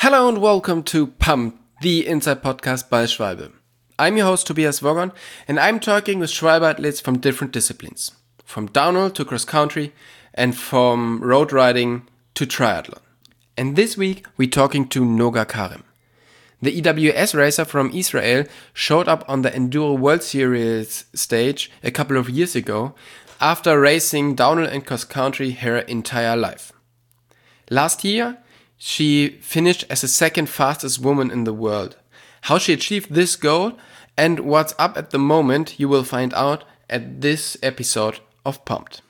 Hello and welcome to Pump, the Inside Podcast by Schwalbe. I'm your host Tobias Wogon, and I'm talking with Schwalbe athletes from different disciplines, from downhill to cross country, and from road riding to triathlon. And this week we're talking to Noga Karim. The EWS racer from Israel showed up on the Enduro World Series stage a couple of years ago after racing downhill and cross country her entire life. Last year, she finished as the second fastest woman in the world. How she achieved this goal and what's up at the moment you will find out at this episode of Pumped.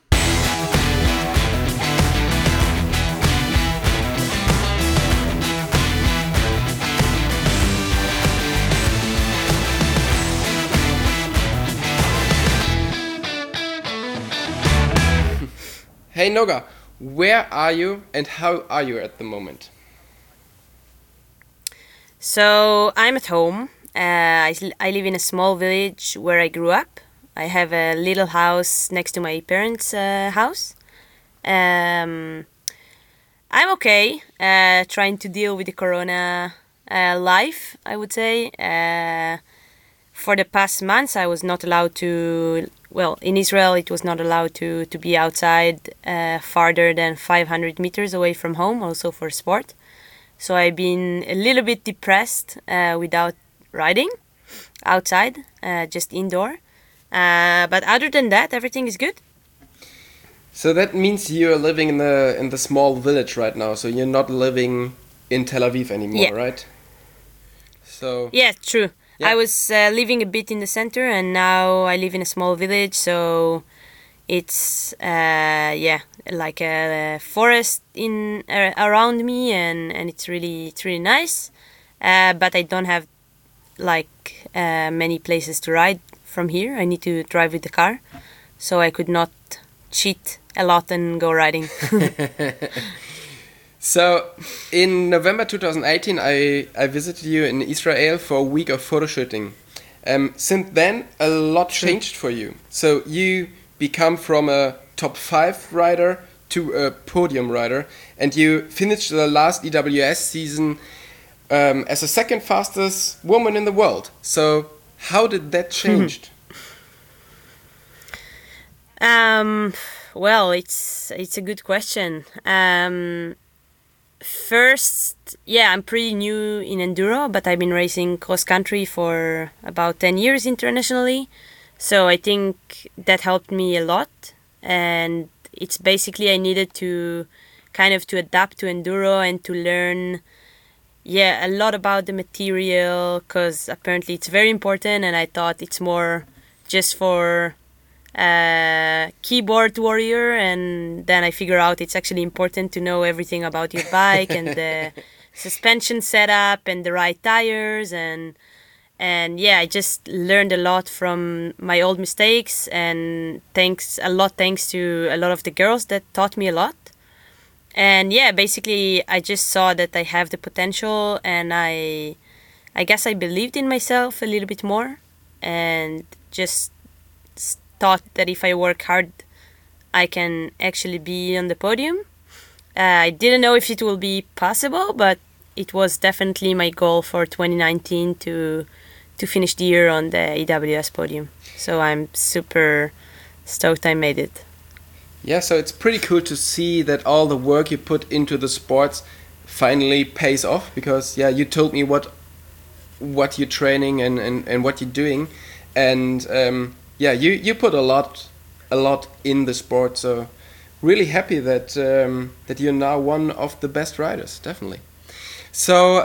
Hey Noga, where are you and how are you at the moment? So I'm at home. I live in a small village where I grew up. I have a little house next to my parents' house. I'm okay, trying to deal with the corona life, I would say. For the past months, I was not allowed to... Well, in Israel, it was not allowed to be outside farther than 500 meters away from home, also for sport. So I've been a little bit depressed without riding outside, just indoor. But other than that, everything is good. So that means you're living in the small village right now. So you're not living in Tel Aviv anymore, right? So yeah, true. Yeah. I was living a bit in the center, and now I live in a small village. So it's like a forest in around me, and it's really nice. But I don't have many places to ride from here. I need to drive with the car, so I could not cheat a lot and go riding. So, in November 2018, I visited you in Israel for a week of photo shooting. Since then, a lot changed for you. So, you become from a top 5 rider to a podium rider, and you finished the last EWS season as the second fastest woman in the world. So, how did that change? Well, it's a good question. First, I'm pretty new in enduro, but I've been racing cross country for about 10 years internationally. So I think that helped me a lot. And it's basically I needed to to adapt to enduro and to learn, a lot about the material, because apparently it's very important. And I thought it's more just for keyboard warrior, and then I figure out it's actually important to know everything about your bike and the suspension setup and the right tires, and I just learned a lot from my old mistakes, and thanks to a lot of the girls that taught me a lot. And basically I just saw that I have the potential, and I guess I believed in myself a little bit more, and just thought that if I work hard, I can actually be on the podium. I didn't know if it will be possible, but it was definitely my goal for 2019 to finish the year on the EWS podium. So I'm super stoked I made it. Yeah, so it's pretty cool to see that all the work you put into the sports finally pays off, because you told me what you're training and what you're doing, and you put a lot in the sport. So really happy that you're now one of the best riders, definitely. So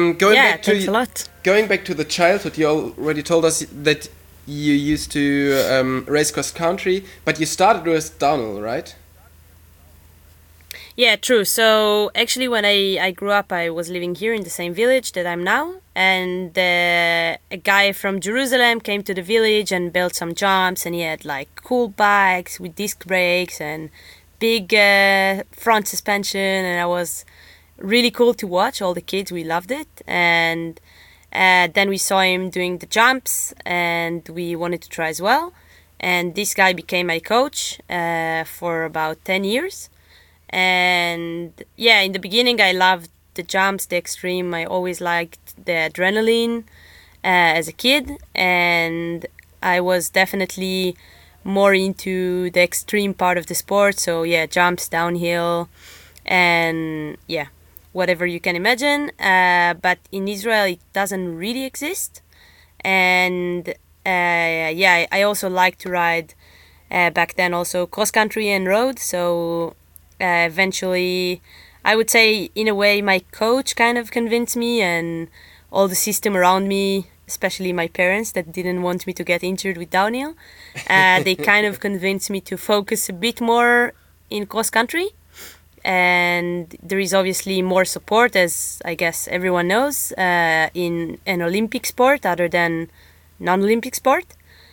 going back to the childhood, you already told us that you used to race cross country, but you started with downhill, right? Yeah, true. So actually when I grew up, I was living here in the same village that I'm now, and a guy from Jerusalem came to the village and built some jumps, and he had cool bikes with disc brakes and big front suspension, and I was really cool to watch. All the kids, we loved it, and then we saw him doing the jumps, and we wanted to try as well. And this guy became my coach for about 10 years. And in the beginning I loved the jumps, the extreme. I always liked the adrenaline as a kid, and I was definitely more into the extreme part of the sport. So yeah, jumps, downhill, and yeah, whatever you can imagine. But in Israel, it doesn't really exist. And yeah, I also like to ride back then also cross country and road. So eventually, I would say in a way my coach kind of convinced me, and all the system around me, especially my parents that didn't want me to get injured with downhill, they kind of convinced me to focus a bit more in cross country. And there is obviously more support, as I guess everyone knows, in an Olympic sport other than non-Olympic sport.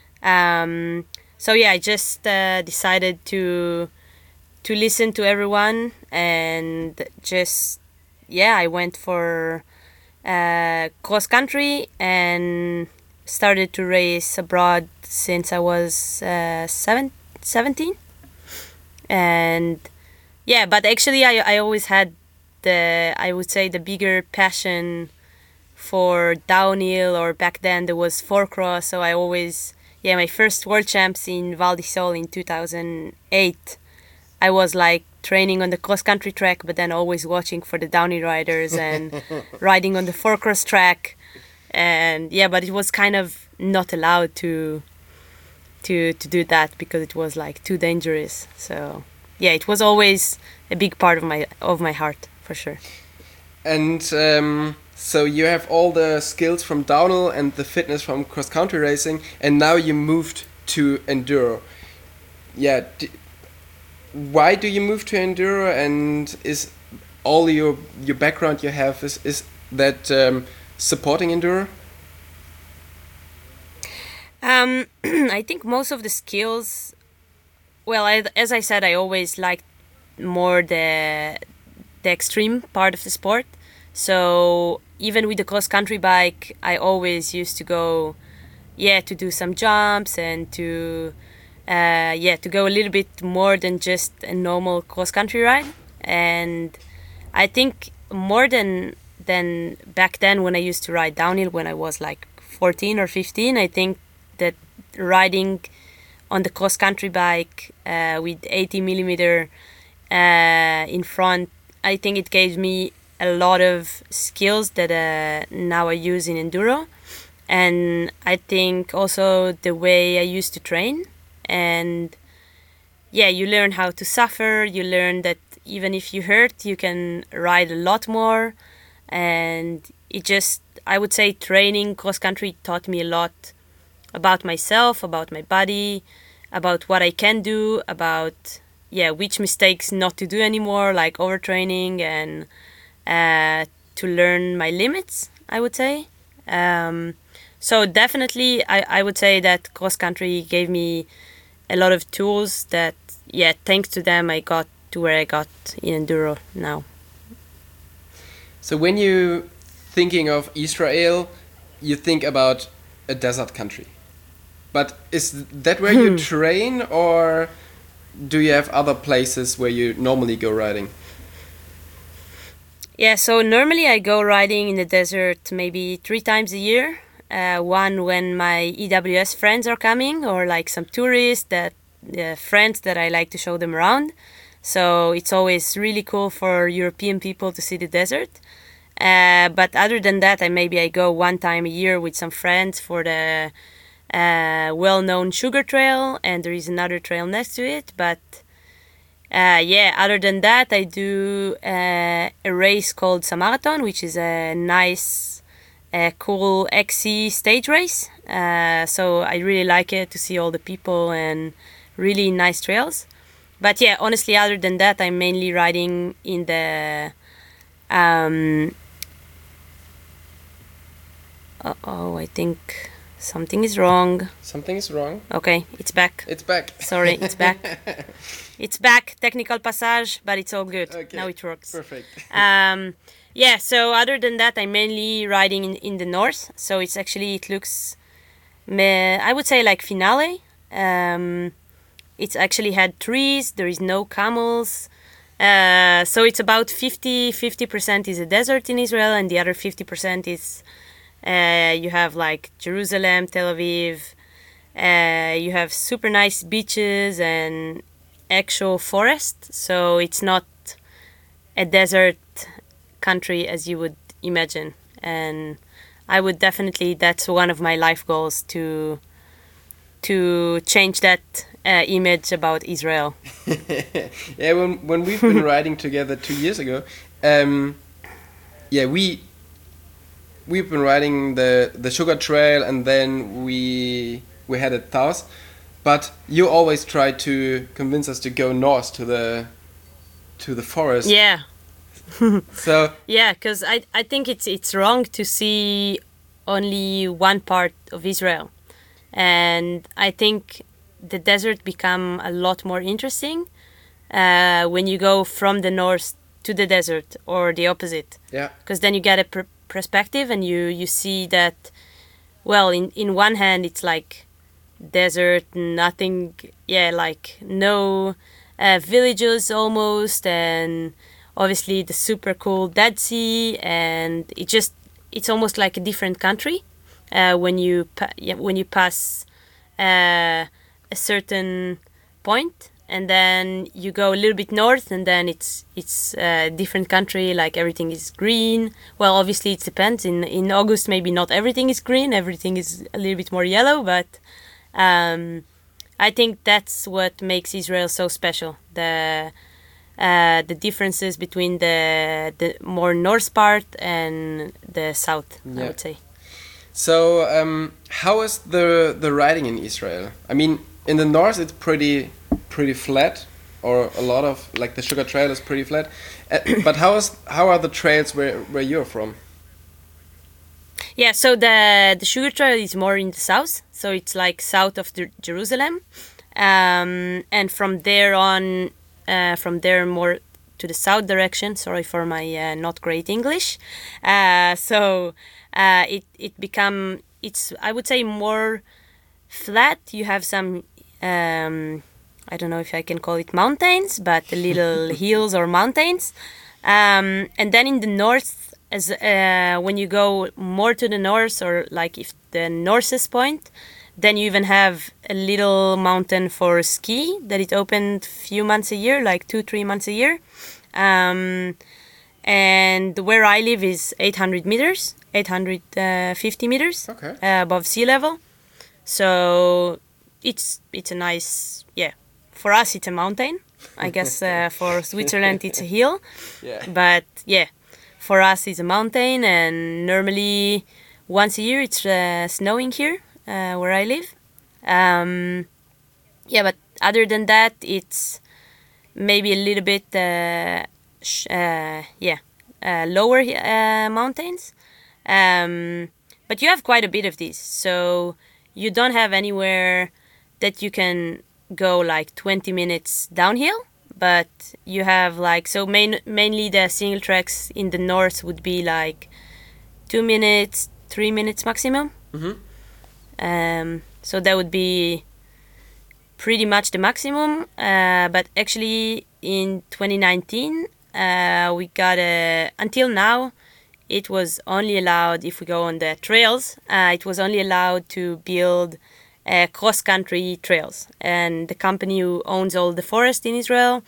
So yeah, I just decided to listen to everyone, and just yeah, I went for cross country and started to race abroad since I was 17. And yeah, but actually I always had I would say the bigger passion for downhill, or back then there was four cross. So I always, yeah, my first world champs in Val di Sole in 2008, I was like training on the cross country track, but then always watching for the downhill riders and riding on the four cross track. And yeah, but it was kind of not allowed to do that because it was like too dangerous. So yeah, it was always a big part of my heart, for sure. And so you have all the skills from downhill and the fitness from cross country racing, and now you moved to enduro. Yeah, why do you move to enduro? And is all your background you have is that supporting enduro? I think most of the skills. Well, as I said, I always liked more the extreme part of the sport. So even with the cross country bike, I always used to go, yeah, to do some jumps and to go a little bit more than just a normal cross country ride. And I think more than back then when I used to ride downhill when I was like 14 or 15, I think that riding on the cross country bike with 80 millimeter in front, I think it gave me a lot of skills that now I use in enduro. And I think also the way I used to train. And yeah, you learn how to suffer. You learn that even if you hurt, you can ride a lot more. And it just, I would say training cross country taught me a lot about myself, about my body, about what I can do, about which mistakes not to do anymore, like overtraining, and to learn my limits, I would say. So definitely I would say that cross country gave me a lot of tools that, thanks to them I got to where I got in enduro now. So when you thinking of Israel, you think about a desert country. But is that where you train, or do you have other places where you normally go riding? Yeah, so normally I go riding in the desert maybe 3 times a year. One when my EWS friends are coming, or like some tourists, friends that I like to show them around. So it's always really cool for European people to see the desert. But other than that, I go 1 time a year with some friends for the well-known Sugar Trail, and there is another trail next to it. But other than that, I do a race called Samarathon, which is a nice, cool XC stage race. So I really like it, to see all the people and really nice trails. But yeah, honestly, other than that, I'm mainly riding in the I think something is wrong. Something is wrong. Okay, it's back. It's back. Sorry, it's back. It's back. Technical passage, but it's all good. Okay. Now it works. Perfect. So other than that, I'm mainly riding in the north. So it looks, I would say like Finale. It's actually had trees. There is no camels. So it's about 50% is a desert in Israel, and the other 50% is you have like Jerusalem, Tel Aviv. You have super nice beaches and actual forest. So it's not a desert country as you would imagine. And I would definitely, that's one of my life goals, to change that image about Israel. Yeah, when we've been riding together 2 years ago, yeah, we've been riding the Sugar Trail, and then we headed south. But you always try to convince us to go north to the forest. Yeah. So yeah, because I think it's wrong to see only one part of Israel, and I think the desert become a lot more interesting when you go from the north to the desert, or the opposite. Yeah. Because then you get a perspective, and you see that, well, in one hand it's like desert, nothing, like no villages almost, and obviously the super cool Dead Sea, and it's almost like a different country when you pass a certain point, and then you go a little bit north, and then it's a different country. Like everything is green. Well, obviously it depends. In August, maybe not everything is green. Everything is a little bit more yellow. But I think that's what makes Israel so special. The differences between the more north part and the south, I would say. So, how is the riding in Israel? I mean, in the north it's pretty flat, or a lot of, like, the Sugar Trail is pretty flat. But how are the trails where you're from? Yeah, so the Sugar Trail is more in the south, so it's like south of Jerusalem, and from there on. From there more to the south direction. Sorry for my not great English. So it's I would say more flat. You have some I don't know if I can call it mountains, but little hills or mountains. And then in the north, as when you go more to the north, or like if the northest point, then you even have a little mountain for ski that it opened few months a year, like 2-3 months a year. And where I live is 800 meters, 850 meters above sea level. So it's a nice, for us it's a mountain. I guess for Switzerland it's a hill. Yeah. But for us it's a mountain, and normally once a year it's snowing here. Where I live. But other than that, it's maybe a little bit lower mountains. But you have quite a bit of these, so you don't have anywhere that you can go like 20 minutes downhill, but you have like, so mainly the single tracks in the north would be like 2 minutes, 3 minutes maximum. Mm-hmm. So that would be pretty much the maximum. But actually in 2019, we got until now, it was only allowed, if we go on the trails, it was only allowed to build cross-country trails. And the company who owns all the forest in Israel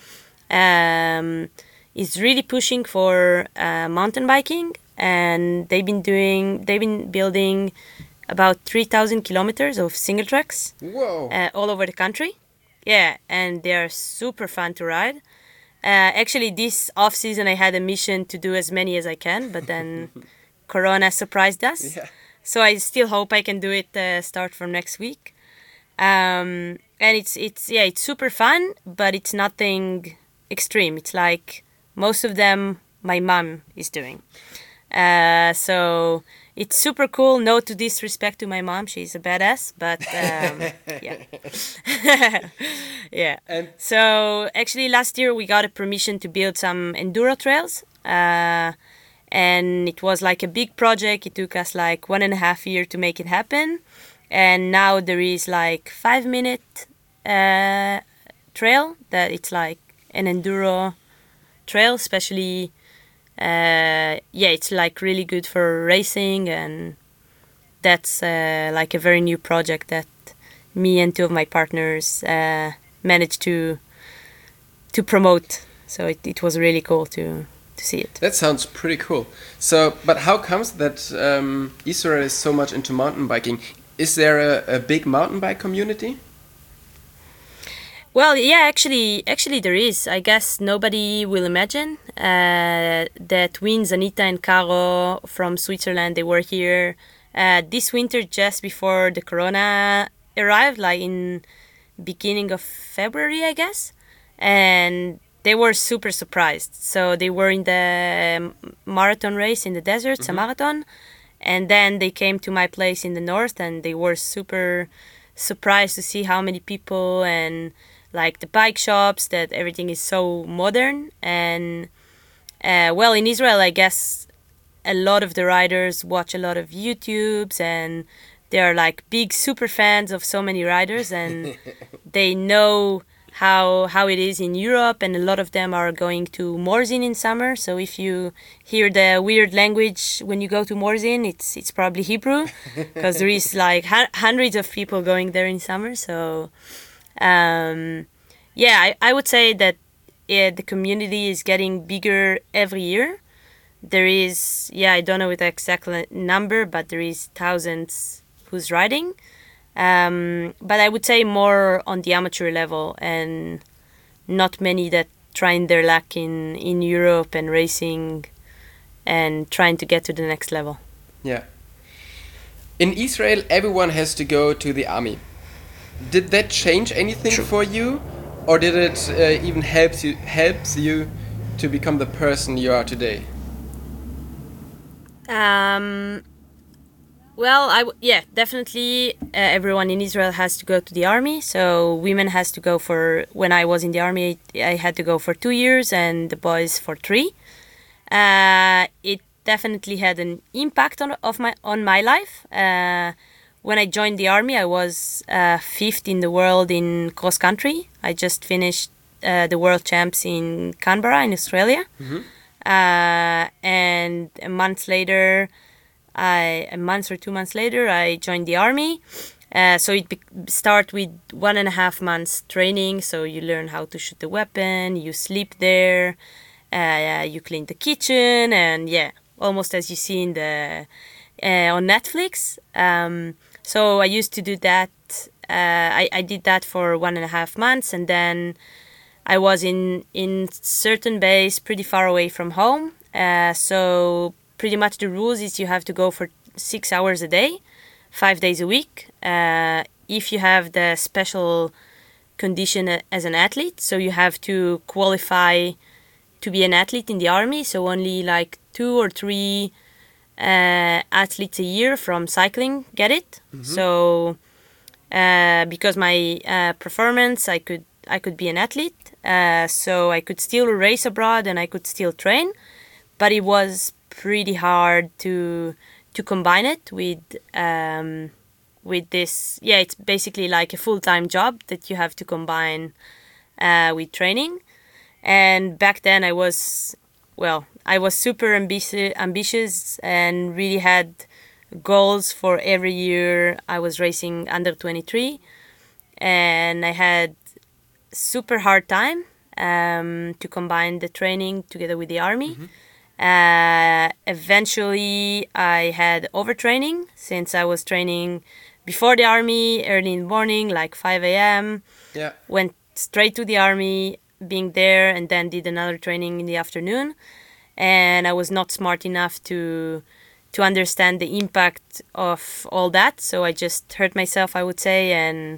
is really pushing for mountain biking. And they've been building about 3,000 kilometers of single tracks. Whoa. All over the country. Yeah, and they are super fun to ride. Actually, this off-season I had a mission to do as many as I can, but then Corona surprised us. Yeah. So I still hope I can do it start from next week. And it's super fun, but it's nothing extreme. It's like most of them my mom is doing. So it's super cool. No to disrespect to my mom, she's a badass, but yeah. And So actually last year we got a permission to build some enduro trails, and it was like a big project. It took us like 1.5 years to make it happen, and now there is like 5-minute trail that it's like an enduro trail, especially. It's like really good for racing, and that's like a very new project that me and two of my partners managed to promote. So it was really cool to see it. That sounds pretty cool. So, but how comes that Israel is so much into mountain biking? Is there a big mountain bike community? Well, yeah, actually there is. I guess nobody will imagine that Wins, Anita, and Caro from Switzerland, they were here this winter just before the corona arrived, like in beginning of February, I guess. And they were super surprised. So they were in the marathon race in the desert, a marathon. And then they came to my place in the north, and they were super surprised to see how many people and like the bike shops, that everything is so modern. And well, in Israel, I guess a lot of the riders watch a lot of YouTubes, and they are like big super fans of so many riders, and they know how it is in Europe, and a lot of them are going to Morzin in summer. So if you hear the weird language when you go to Morzin, it's probably Hebrew, because there is like hundreds of people going there in summer. So I would say that the community is getting bigger every year. There is, I don't know the exact number, but there is thousands who's riding. But I would say more on the amateur level, and not many that trying their luck in Europe and racing and trying to get to the next level. Yeah. In Israel, everyone has to go to the army. Did that change anything for you, or did it even helps you to become the person you are today? Well, definitely everyone in Israel has to go to the army. So women has to go when I was in the army, I had to go for 2 years, and the boys for 3. It definitely had an impact on my life. When I joined the army, I was 5th in the world in cross country. I just finished the world champs in Canberra in Australia. And a month or 2 months later, I joined the army. So it start with 1.5 months training. So you learn how to shoot the weapon, you sleep there, you clean the kitchen, and almost as you see in the on Netflix. So I used to do that. I did that for 1.5 months, and then I was in certain base pretty far away from home. So pretty much the rules is you have to go for 6 hours a day, 5 days a week. If you have the special condition as an athlete, so you have to qualify to be an athlete in the army. So only like 2 or 3 athletes a year from cycling get it. So because my performance, I could be an athlete. So I could still race abroad and I could still train, but it was pretty hard to combine it with this. It's basically like a full-time job that you have to combine with training. And back then I was super ambitious and really had goals for every year. I was racing under 23, and I had super hard time to combine the training together with the army. Eventually I had overtraining, since I was training before the army early in the morning, like 5 a.m. Went straight to the army, being there, and then did another training in the afternoon. And I was not smart enough to understand the impact of all that, so I just hurt myself, I would say, and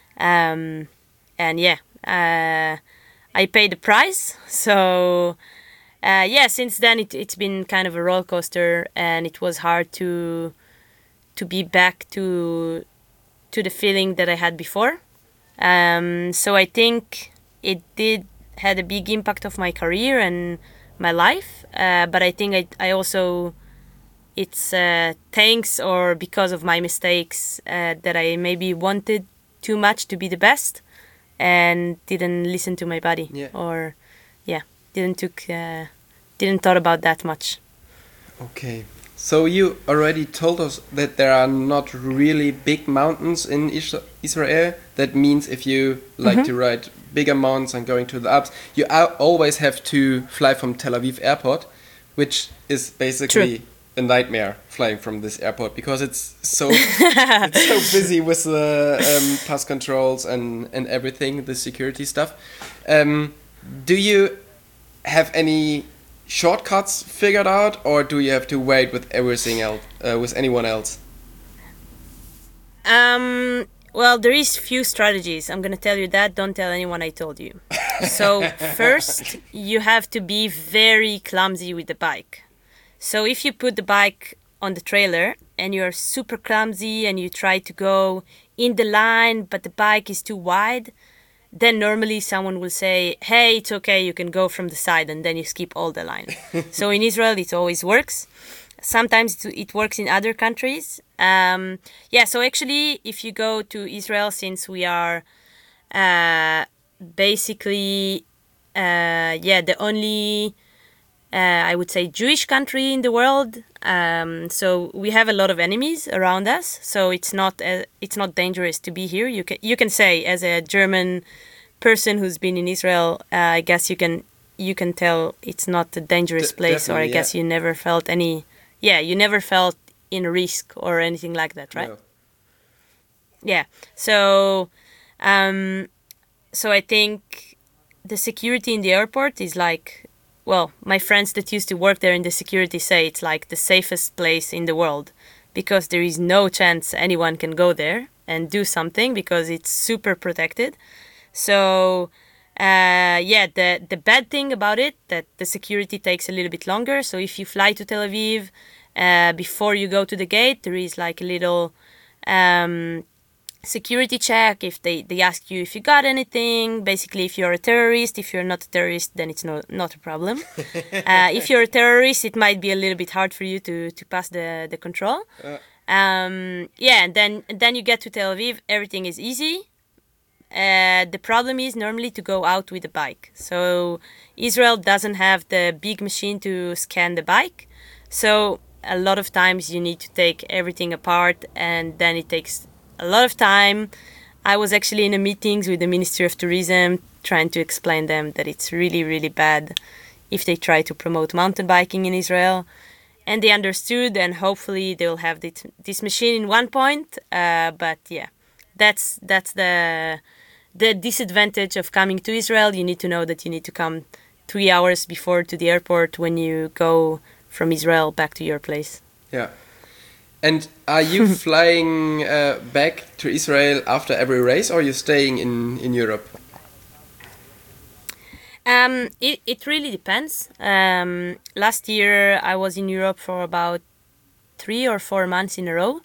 I paid the price. So since then it's been kind of a roller coaster, and it was hard to be back to the feeling that I had before. So I think it had a big impact of my career and my life, but I think I also, it's thanks or because of my mistakes that I maybe wanted too much to be the best and didn't listen to my body. didn't thought about that much. Okay. So you already told us that there are not really big mountains in Israel. That means if you like to ride bigger mountains and going to the Alps, you always have to fly from Tel Aviv airport, which is basically a nightmare flying from this airport because it's so busy with the pass controls and everything, the security stuff. Do you have any shortcuts figured out, or do you have to wait with everything else with anyone else? Well, there is few strategies. I'm gonna tell you that. Don't tell anyone I told you. So first, you have to be very clumsy with the bike. So if you put the bike on the trailer and you're super clumsy and you try to go in the line, but the bike is too wide, then normally someone will say, hey, it's okay, you can go from the side, and then you skip all the line. So in Israel, it always works. Sometimes it works in other countries. So actually, if you go to Israel, since we are basically, the only, I would say, Jewish country in the world, so we have a lot of enemies around us. So it's not dangerous to be here. You can say, as a German person who's been in Israel, I guess you can tell it's not a dangerous place, or I guess you never felt you never felt in risk or anything like that, right? No. Yeah. So I think the security in the airport is like, well, my friends that used to work there in the security say it's like the safest place in the world, because there is no chance anyone can go there and do something because it's super protected. So, the bad thing about it, that the security takes a little bit longer. So if you fly to Tel Aviv, before you go to the gate, there is like a little security check. If they ask you if you got anything, basically if you're a terrorist. If you're not a terrorist, then it's not a problem. If you're a terrorist, it might be a little bit hard for you to pass the control. And then you get to Tel Aviv, everything is easy. The problem is normally to go out with a bike. So Israel doesn't have the big machine to scan the bike. So a lot of times you need to take everything apart, and then it takes a lot of time. I was actually in a meetings with the Ministry of Tourism trying to explain them that it's really, really bad if they try to promote mountain biking in Israel. And they understood, and hopefully they'll have this machine in one point. But yeah, that's the disadvantage of coming to Israel. You need to know that you need to come 3 hours before to the airport when you go from Israel back to your place. Yeah. And are you flying back to Israel after every race, or are you staying in Europe? It really depends. Last year I was in Europe for about 3 or 4 months in a row.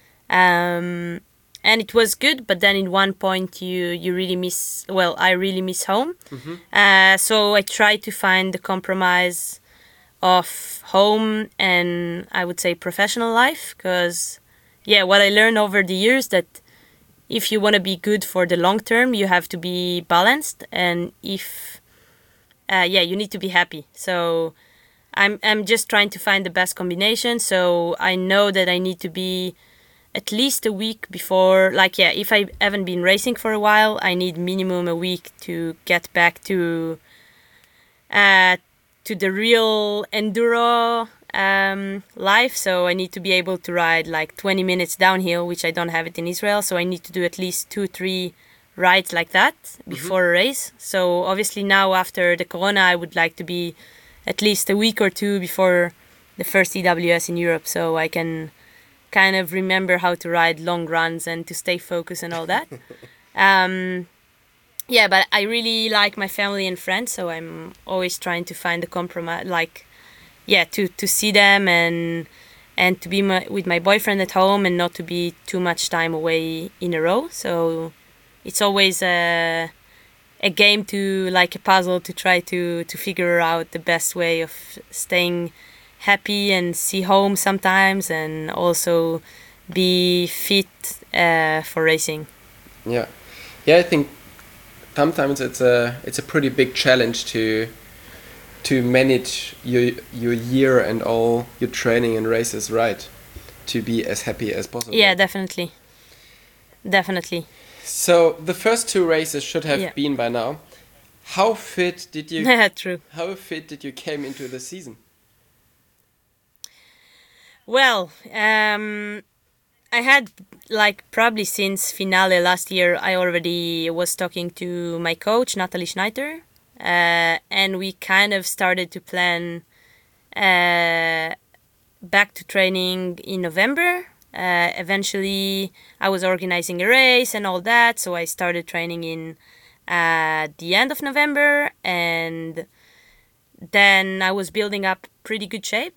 And it was good, but then in one point you really miss, well, I really miss home. So I tried to find the compromise of home and, I would say, professional life, because what I learned over the years, that if you want to be good for the long term, you have to be balanced, and if you need to be happy. So I'm just trying to find the best combination. So I know that I need to be at least a week before, if I haven't been racing for a while, I need minimum a week to get back to the real enduro life. So I need to be able to ride like 20 minutes downhill, which I don't have it in Israel. So I need to do at least 2-3 rides like that before a race. So obviously now, after the corona, I would like to be at least a week or 2 before the first EWS in Europe, so I can kind of remember how to ride long runs and to stay focused and all that. But I really like my family and friends, so I'm always trying to find a compromise, to see them and to be with my boyfriend at home and not to be too much time away in a row. So it's always a game, to like a puzzle, to try to figure out the best way of staying happy and see home sometimes, and also be fit for racing. I think sometimes it's a pretty big challenge to to manage your year and all your training and races right, to be as happy as possible. Yeah, definitely. Definitely. So the first two races should have Yeah. been by now. How fit did you? True. How fit did you came into the season? Well, I had like probably since finale last year, I already was talking to my coach, Natalie Schneider, and we kind of started to plan back to training in November. Eventually, I was organizing a race and all that, so I started training in the end of November, and then I was building up pretty good shape.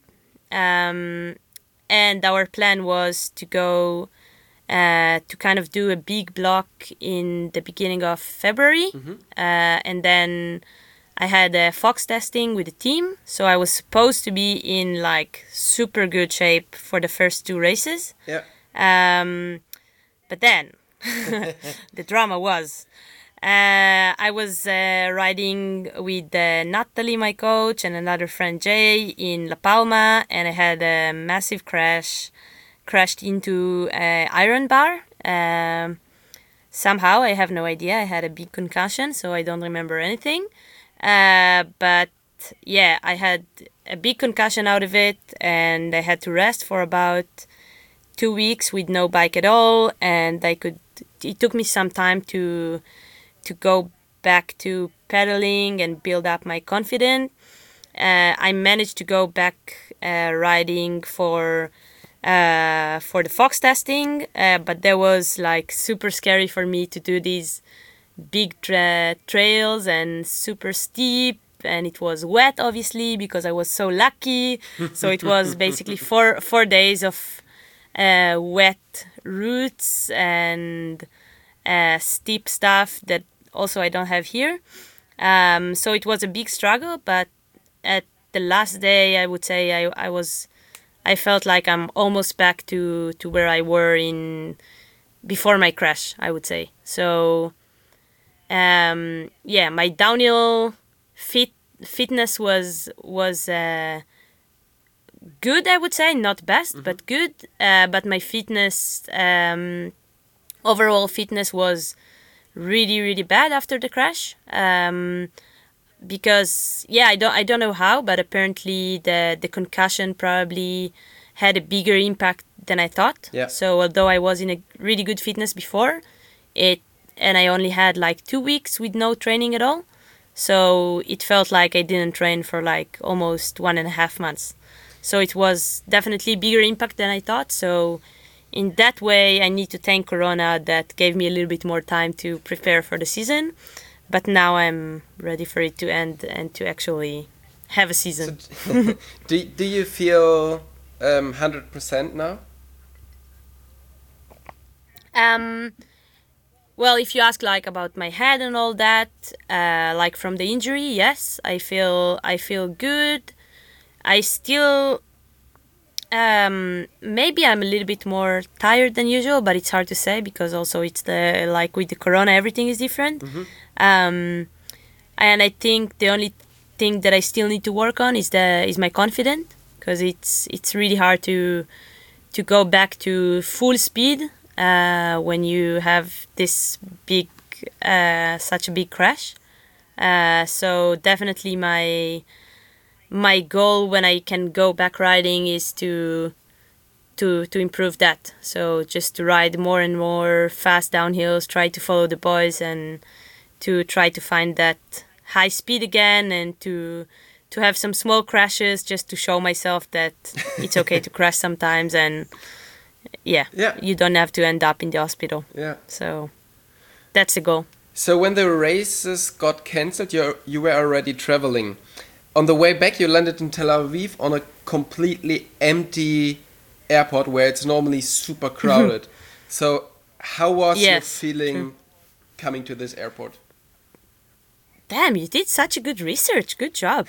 And our plan was to go to kind of do a big block in the beginning of February. And then I had a Fox testing with the team. So I was supposed to be in like super good shape for the first two races. Yeah. But then the drama was I was riding with Natalie, my coach, and another friend Jay in La Palma, and I had a massive crash, crashed into an iron bar. Somehow, I have no idea. I had a big concussion, so I don't remember anything. But yeah, I had a big concussion out of it, and I had to rest for about 2 weeks with no bike at all, and it took me some time to go back to pedaling and build up my confidence. I managed to go back riding for the Fox testing, but that was like super scary for me to do these big trails and super steep, and it was wet obviously because I was so lucky. So it was basically 4 days of wet routes and steep stuff that also I don't have here. So it was a big struggle, but at the last day, I would say I felt like I'm almost back to where I were in before my crash, I would say. So yeah, my downhill fitness was good, I would say, not best, but good. But my fitness, overall fitness was really, really bad after the crash. Because yeah, I don't know how, but apparently the concussion probably had a bigger impact than I thought. Yeah. So although I was in a really good fitness before, and I only had like 2 weeks with no training at all. So it felt like I didn't train for like almost 1.5 months. So it was definitely bigger impact than I thought. So in that way, I need to thank Corona that gave me a little bit more time to prepare for the season. But now I'm ready for it to end and to actually have a season. So, do you feel 100% now? Well, if you ask like about my head and all that, like from the injury, yes, I feel good. I still maybe I'm a little bit more tired than usual, but it's hard to say because also it's like with the Corona, everything is different. And I think the only thing that I still need to work on is my confidence, because it's really hard to go back to full speed when you have this big such a big crash. So definitely my goal when I can go back riding is to improve that. So just to ride more and more fast downhills, try to follow the boys, and to try to find that high speed again, and to have some small crashes just to show myself that it's okay to crash sometimes, and yeah, you don't have to end up in the hospital. Yeah. So that's the goal. So when the races got cancelled, you were already traveling. On the way back, you landed in Tel Aviv on a completely empty airport where it's normally super crowded. So how was your feeling coming to this airport? Damn, you did such a good research. Good job.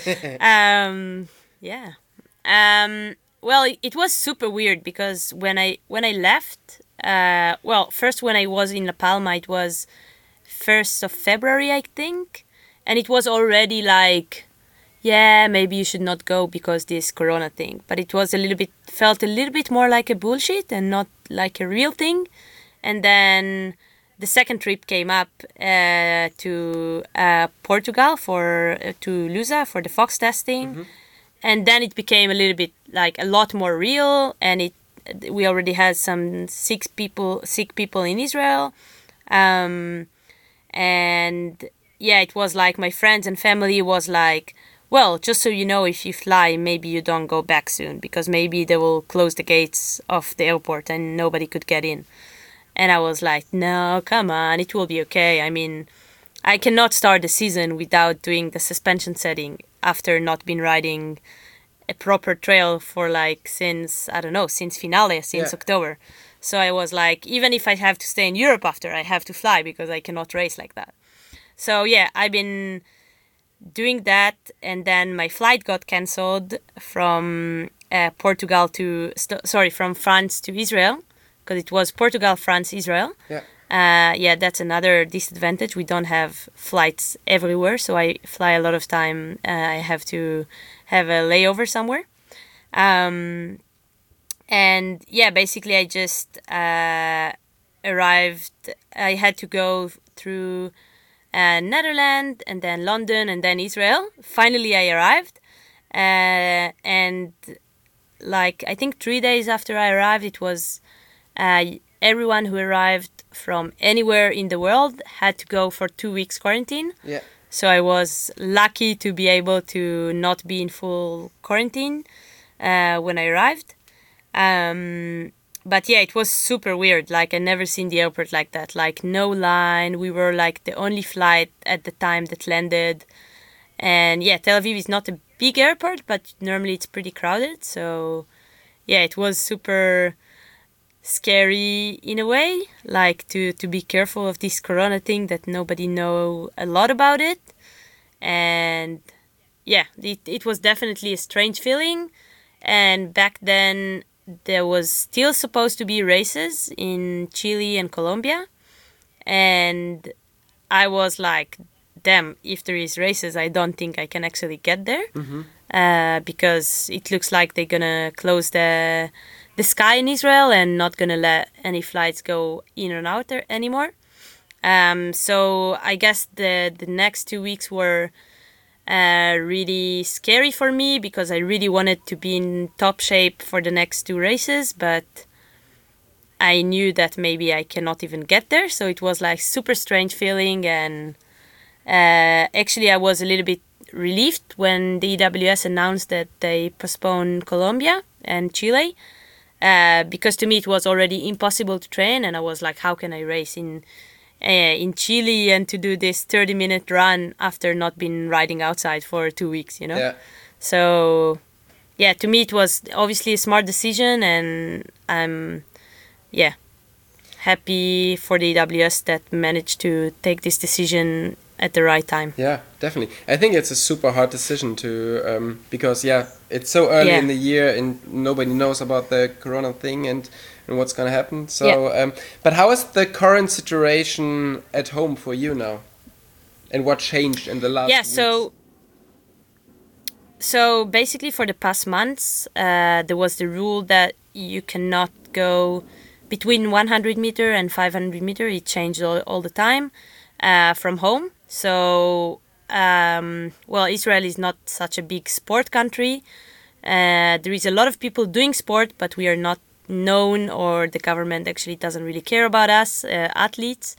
Yeah. Well, it was super weird because when I left, first when I was in La Palma, it was 1st of February, I think. And it was already like, yeah, maybe you should not go because this corona thing. But it was felt a little bit more like a bullshit and not like a real thing. And then the second trip came up to Portugal to Lusa for the Fox testing. And then it became a little bit like a lot more real, and we already had some sick people in Israel. And yeah, it was like my friends and family was like, well, just so you know, if you fly, maybe you don't go back soon because maybe they will close the gates of the airport and nobody could get in. And I was like, no, come on, it will be okay. I mean, I cannot start the season without doing the suspension setting after not been riding a proper trail for like since Finale, since October. So I was like, even if I have to stay in Europe after, I have to fly because I cannot race like that. So yeah, I've been doing that, and then my flight got cancelled from from France to Israel, because it was Portugal, France, Israel. Yeah, that's another disadvantage. We don't have flights everywhere, so I fly a lot of time. I have to have a layover somewhere. And yeah, basically I just arrived. I had to go through Netherlands and then London and then Israel. Finally, I arrived. And like, I think 3 days after I arrived, it was everyone who arrived from anywhere in the world had to go for 2 weeks quarantine. Yeah. So I was lucky to be able to not be in full quarantine when I arrived. But yeah, it was super weird. Like, I never seen the airport like that. Like, no line. We were like the only flight at the time that landed. And yeah, Tel Aviv is not a big airport, but normally it's pretty crowded. So yeah, it was super scary in a way, like to be careful of this corona thing that nobody know a lot about it. And yeah, it was definitely a strange feeling. And back then there was still supposed to be races in Chile and Colombia, and I was like, damn, if there is races, I don't think I can actually get there. Because it looks like they're gonna close the sky in Israel and not gonna let any flights go in and out there anymore. So I guess the next 2 weeks were really scary for me because I really wanted to be in top shape for the next 2 races, but I knew that maybe I cannot even get there. So it was like super strange feeling, and actually I was a little bit relieved when the EWS announced that they postponed Colombia and Chile. Because to me it was already impossible to train, and I was like, how can I race in Chile and to do this 30-minute run after not been riding outside for 2 weeks, you know? Yeah. So yeah, to me it was obviously a smart decision, and I'm happy for the EWS that managed to take this decision at the right time. Yeah, definitely. I think it's a super hard decision to because it's so early in the year and nobody knows about the corona thing and what's going to happen. So but how is the current situation at home for you now, and what changed in the last weeks? So basically for the past months there was the rule that you cannot go between 100 meter and 500 meter. It changed all the time from home. So, Israel is not such a big sport country. There is a lot of people doing sport, but we are not known, or the government actually doesn't really care about us, athletes.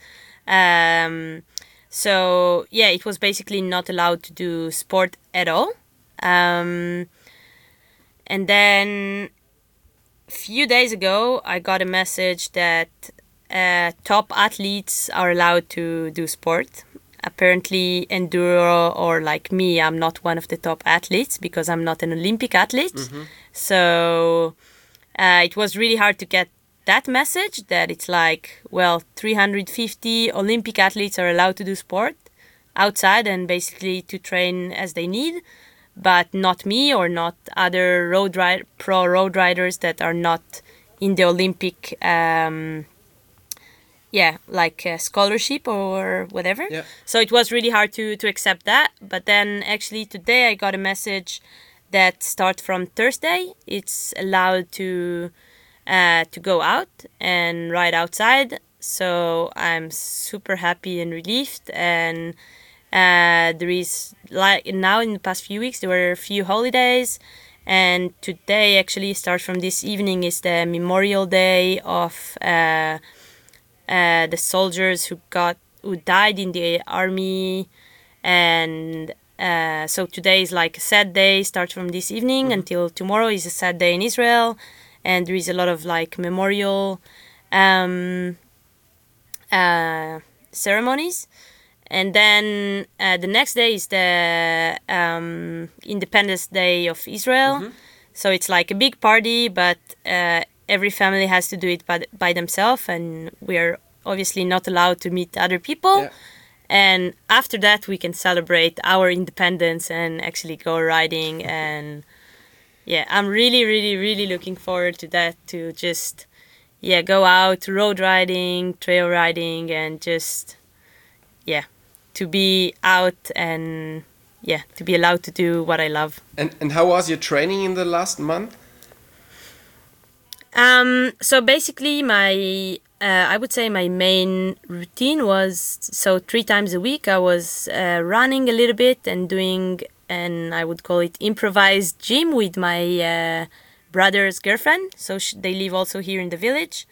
So, yeah, it was basically not allowed to do sport at all. And then a few days ago, I got a message that top athletes are allowed to do sport. Apparently enduro, or like me, I'm not one of the top athletes because I'm not an Olympic athlete. So it was really hard to get that message that it's like, well, 350 Olympic athletes are allowed to do sport outside and basically to train as they need, but not me or not other pro road riders that are not in the Olympic like a scholarship or whatever. Yeah. So it was really hard to accept that. But then actually today I got a message that start from Thursday, it's allowed to go out and ride outside. So I'm super happy and relieved. And there is, like now in the past few weeks, there were a few holidays. And today actually starts from this evening is the Memorial Day of the soldiers who died in the army. And so today is like a sad day, starts from this evening until tomorrow is a sad day in Israel. And there is a lot of like memorial ceremonies. And then the next day is the Independence Day of Israel. So it's like a big party, but every family has to do it by themselves. And we are obviously not allowed to meet other people. Yeah. And after that, we can celebrate our independence and actually go riding. And yeah, I'm really, really, really looking forward to that, to just, go out road riding, trail riding, and just, to be out and, to be allowed to do what I love. And how was your training in the last month? So basically I would say my main routine was, so 3 times a week I was running a little bit and doing, and I would call it improvised gym with my brother's girlfriend. So they live also here in the village.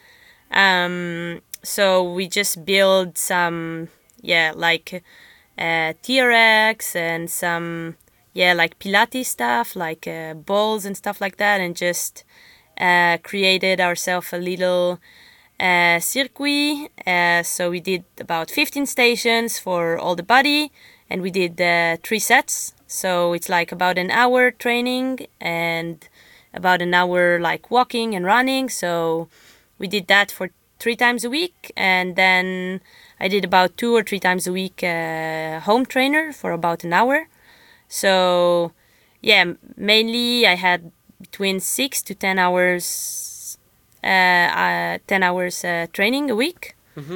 So we just build some, like TRX and some, like Pilates stuff, like balls and stuff like that, and just created ourselves a little circuit. So we did about 15 stations for all the body, and we did 3 sets. So it's like about an hour training and about an hour like walking and running. So we did that for 3 times a week, and then I did about 2 or 3 times a week home trainer for about an hour. So mainly I had between 6 to 10 hours 10 hours training a week.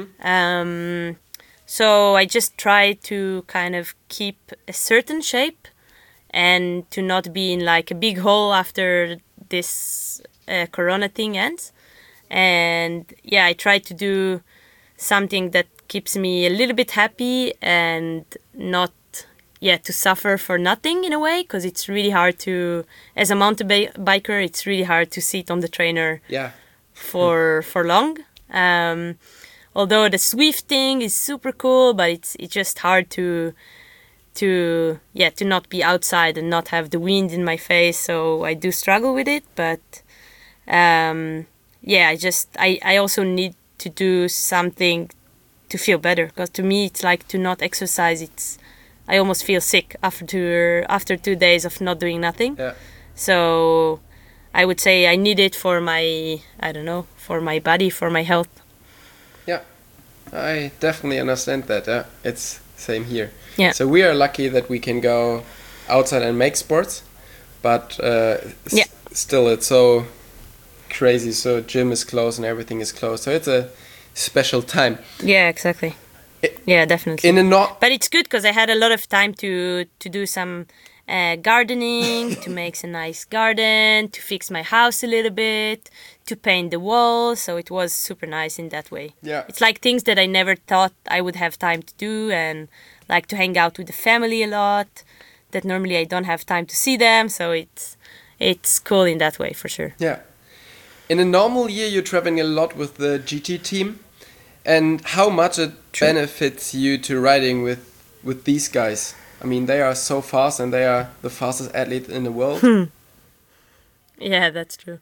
So I just try to kind of keep a certain shape and to not be in like a big hole after this corona thing ends. And I try to do something that keeps me a little bit happy and not to suffer for nothing in a way, because it's really hard to, as a mountain biker, it's really hard to sit on the trainer for long. Although the Swift thing is super cool, but it's just hard to not be outside and not have the wind in my face. So I do struggle with it, but I also need to do something to feel better, because to me it's like to not exercise, I almost feel sick after 2 days of not doing nothing. So I would say I need it for my, for my body, for my health. Yeah, I definitely understand that. It's same here. Yeah. So we are lucky that we can go outside and make sports, but still it's so crazy. So gym is closed and everything is closed. So it's a special time. Yeah, exactly. Definitely. But it's good because I had a lot of time to do some gardening, to make a nice garden, to fix my house a little bit, to paint the walls. So it was super nice in that way. Yeah. It's like things that I never thought I would have time to do, and like to hang out with the family a lot, that normally I don't have time to see them. So it's cool in that way for sure. Yeah. In a normal year, you're traveling a lot with the GT team. And how much it benefits you to riding with these guys? I mean, they are so fast and they are the fastest athlete in the world. Yeah, that's true.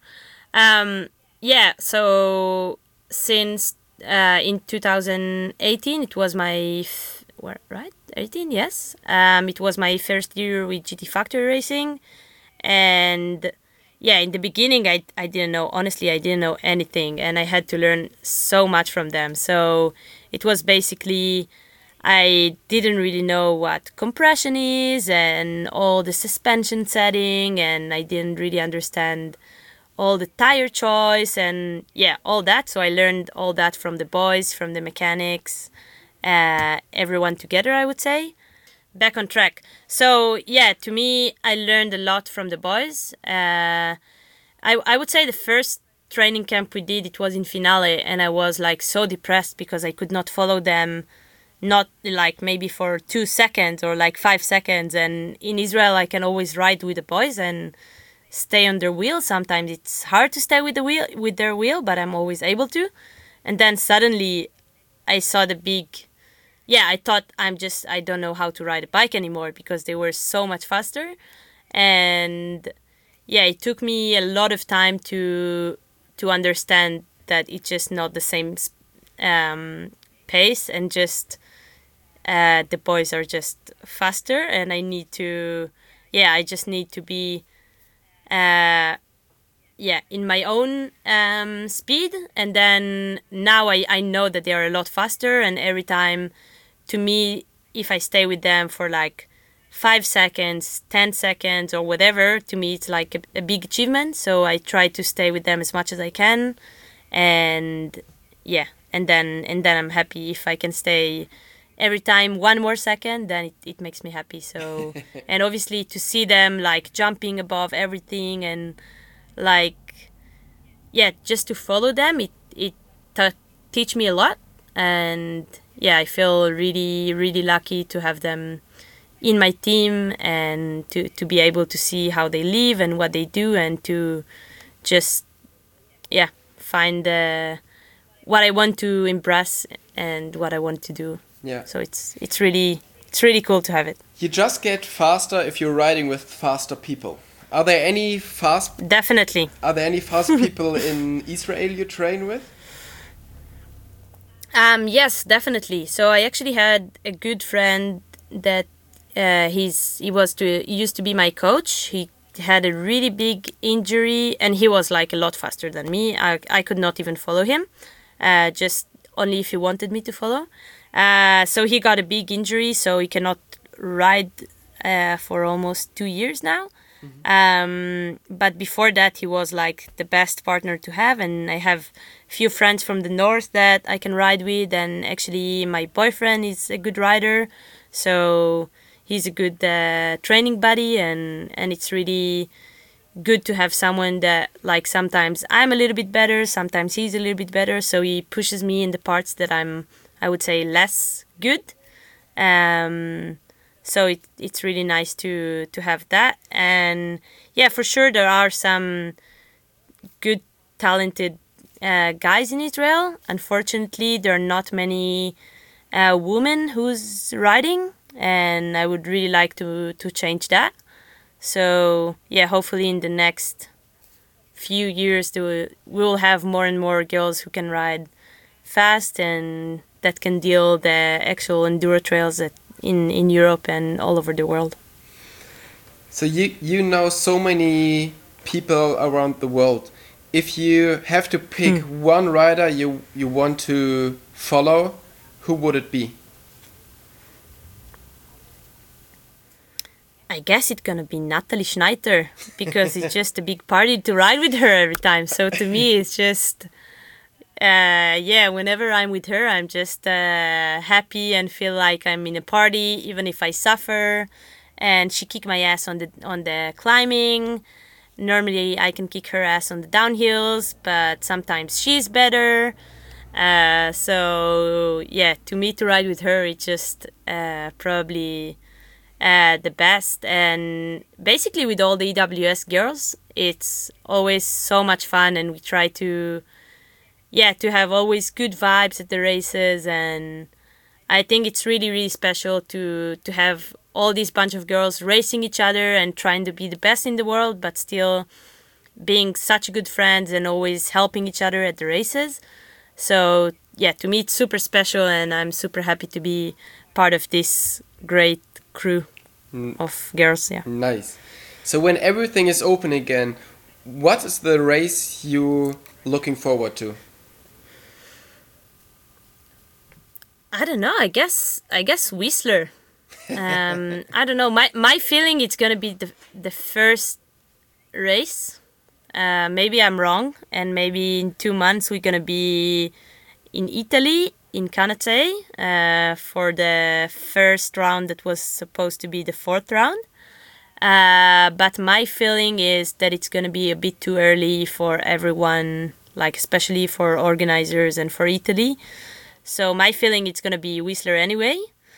So since in 2018, it was my 18, yes. It was my first year with GT Factory Racing, and in the beginning, I didn't know. Honestly, I didn't know anything, and I had to learn so much from them. So it was basically, I didn't really know what compression is and all the suspension setting, and I didn't really understand all the tire choice and all that. So I learned all that from the boys, from the mechanics, everyone together, I would say. Back on track. So to me, I learned a lot from the boys. I would say the first training camp we did, it was in Finale, and I was like so depressed because I could not follow them, not like maybe for 2 seconds or like 5 seconds. And in Israel, I can always ride with the boys and stay on their wheel. Sometimes it's hard to stay with their wheel, but I'm always able to. And then suddenly I saw the big, I thought I don't know how to ride a bike anymore because they were so much faster. And it took me a lot of time to understand that it's just not the same pace, and just the boys are just faster, and I need to, I just need to be in my own speed. And then now I know that they are a lot faster, and every time, to me, if I stay with them for like 5 seconds, 10 seconds or whatever, to me it's like a big achievement. So I try to stay with them as much as I can, and and then I'm happy if I can stay every time 1 more second, then it makes me happy. So and obviously to see them like jumping above everything, and like just to follow them, it teach me a lot. And I feel really, really lucky to have them in my team, and to be able to see how they live and what they do, and to just find what I want to impress and what I want to do. So it's really cool to have it. You just get faster if you're riding with faster people. Are there any fast? Definitely. Are there any fast people in Israel you train with? Yes, definitely. So I actually had a good friend that he used to be my coach. He had a really big injury, and he was like a lot faster than me. I could not even follow him, just only if he wanted me to follow. So he got a big injury, so he cannot ride for almost 2 years now. But before that, he was like the best partner to have, and I have few friends from the north that I can ride with, and actually my boyfriend is a good rider, so he's a good training buddy, and it's really good to have someone that, like, sometimes I'm a little bit better, sometimes he's a little bit better, so he pushes me in the parts that I would say less good. So it's really nice to have that. And for sure there are some good talented guys in Israel. Unfortunately, there are not many women who's riding, and I would really like to change that. So hopefully in the next few years we will have more and more girls who can ride fast and that can deal the actual enduro trails that in Europe and all over the world. So you know so many people around the world. If you have to pick one rider you want to follow, who would it be? I guess it's gonna be Natalie Schneider, because it's just a big party to ride with her every time. So to me, it's just whenever I'm with her, I'm just happy and feel like I'm in a party, even if I suffer. And she kicked my ass on the climbing. Normally, I can kick her ass on the downhills, but sometimes she's better. So to me, to ride with her, it's just probably the best. And basically, with all the EWS girls, it's always so much fun, and we try to have always good vibes at the races. And I think it's really, really special to have all these bunch of girls racing each other and trying to be the best in the world, but still being such good friends and always helping each other at the races. So to me it's super special, and I'm super happy to be part of this great crew of girls. Nice. So when everything is open again, what is the race you looking forward to? I don't know. I guess Whistler. I don't know. My feeling, it's gonna be the first race. Maybe I'm wrong, and maybe in 2 months we're gonna be in Italy, in Canate, for the first round that was supposed to be the fourth round. But my feeling is that it's gonna be a bit too early for everyone, like especially for organizers and for Italy. So my feeling it's gonna be Whistler anyway.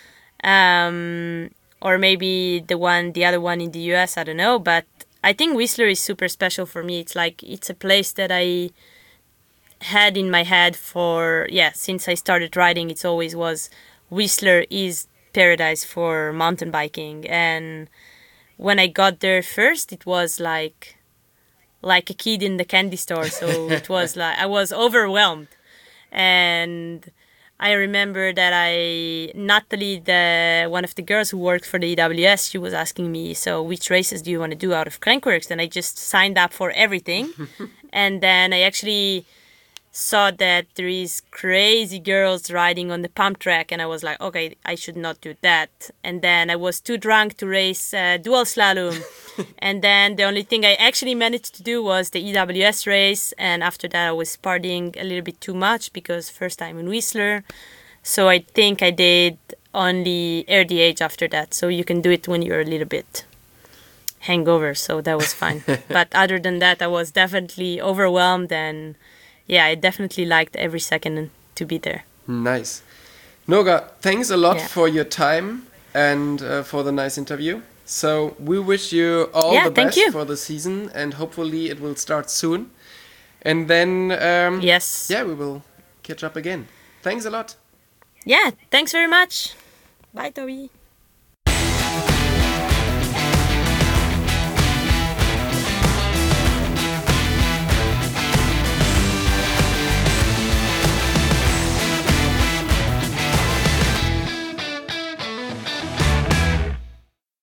Or maybe the other one in the US, I don't know. But I think Whistler is super special for me. It's a place that I had in my head since I started riding. It always was Whistler is paradise for mountain biking. And when I got there first, it was like a kid in the candy store. So it was like I was overwhelmed. And I remember that Natalie, one of the girls who worked for the EWS, she was asking me, so which races do you want to do out of Crankworx? And I just signed up for everything. And then I actually saw that there is crazy girls riding on the pump track, and I was like, okay, I should not do that. And then I was too drunk to race dual slalom. And then the only thing I actually managed to do was the EWS race, and after that I was partying a little bit too much because first time in Whistler. So I think I did only RDH after that. So you can do it when you're a little bit hangover, so that was fine. But other than that, I was definitely overwhelmed, and yeah, I definitely liked every second to be there. Nice. Noga, thanks a lot for your time and for the nice interview. So we wish you all the best for the season, and hopefully it will start soon. And then, we will catch up again. Thanks a lot. Yeah, thanks very much. Bye, Toby.